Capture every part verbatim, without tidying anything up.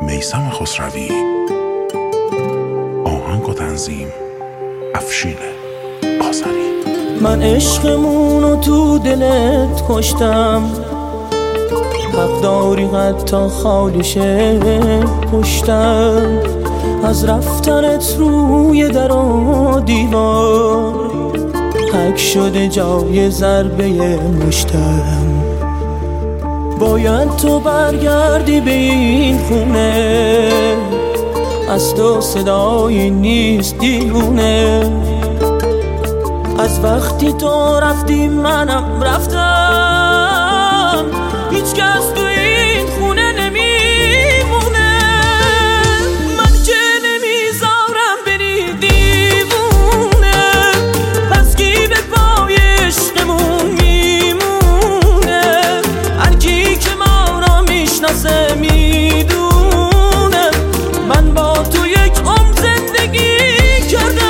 میثم خسروی. آهنگ و تنظیم افشین آذری. من عشقمونو تو دلت کشتم، حق داری حتی خالیشه پشتم. از رفتنت روی در و دیوار حک شده جای ضربه مشتم. باید تو برگردی به این خونه، از تو صدایی نیست دیوونه. از وقتی تو رفتی منم رفتم، هیچ کس تو این خونه نمیمونه. من که نمیذارم بری دیوونه، پس کی به پای عشقمون میمونه؟ هر کی که ما را میشناسه میدونه من با تو یک عمر زندگی کردم.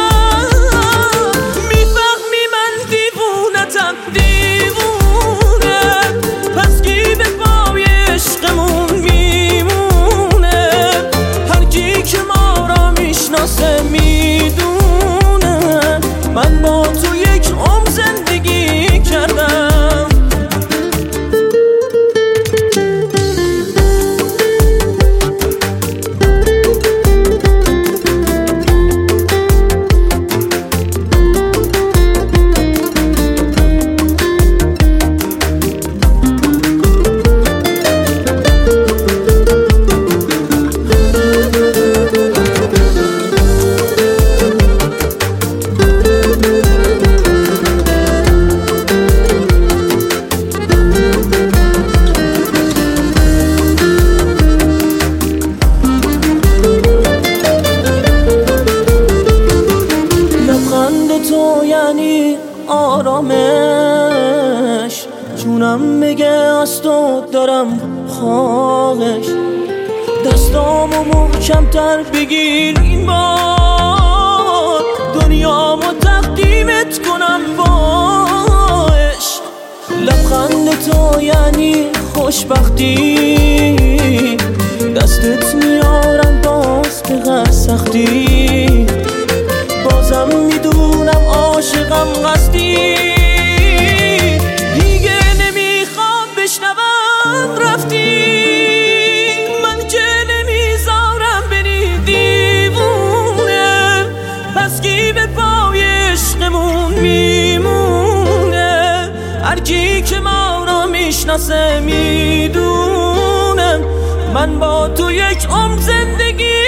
دیوونه پس کی به پای عشقمون میمونه؟ هر کی که ما را میشناسه میدونه من با تو یک عمر زندگی کردم. تو یعنی آرامش، جونم بگه از تو دارم خواهش. دستامو محکم‌تر بگیر این بار، دنیامو تقدیمت کنم با عشق. لبخند تو یعنی خوشبختی، دستت میارم باز به هر سختی. بازم میدونم عاشقم قصدی، دیگه نمیخوام بشنوم رفتی. من که نمیذارم بری دیوونه، پس کی به پای عشقمون میمونه؟ هر کی که ما را میشناسه میدونه من با تو یک عمر زندگی